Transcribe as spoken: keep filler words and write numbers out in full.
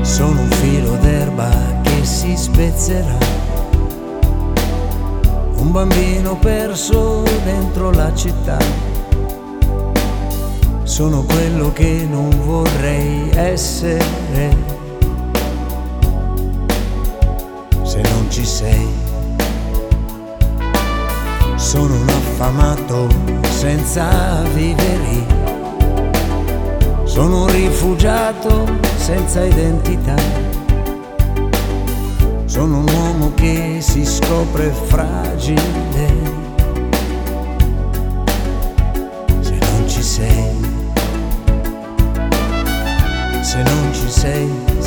Sono un filo d'erba che si spezzerà, un bambino perso dentro la città. Sono quello che non vorrei essere se non ci sei. Sono un affamato senza viveri, sono un rifugiato senza identità. Sono un uomo che si scopre fragile se non ci sei. Se non ci sei,